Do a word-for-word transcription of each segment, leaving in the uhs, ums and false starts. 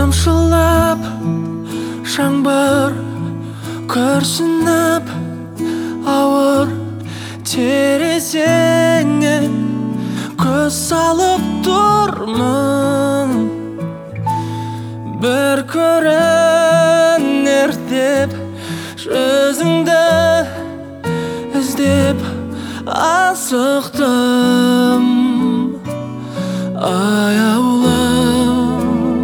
тамшылап жаңбыр күрсініп ауыр терезеңе көз салып тұрмын. Бір көрінер деп жүзіңді іздеп асықтым. Аяулым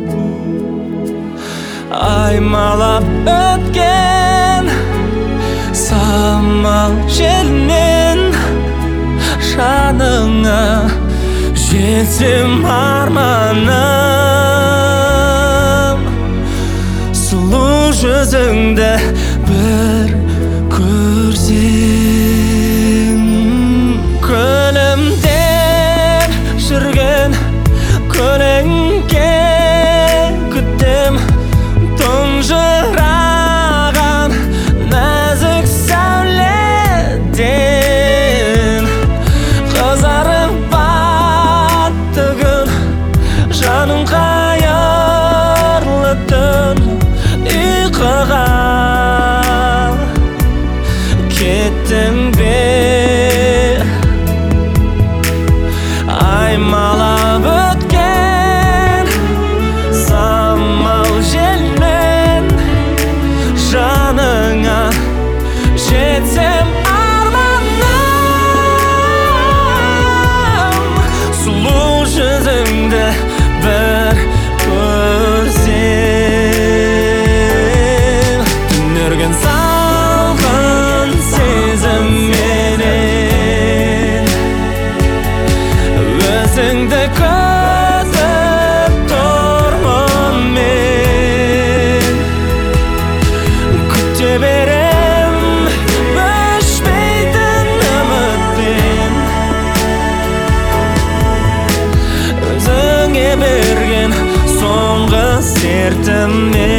аймалап өткен самал желмен жаныңа жетсем арманым. Сұлу жүзіңді бір көрсем, күлімдеп жүрген көлеңке күтем. Тұнжыраған нәзік сәуледен қызарып батты күн, жаным қайырлы түн. Ұйқыға кеттің бе? Аймалап өткен самал желмен жаныңа жетсем арманым. Сұлу жүзіңді бір көрсем, түнерген салқын сезімменен өзіңді күтіп тұрмын мен. Күте берем өшпейтін үмітпен, өзіңе берген соңғы сертіммен.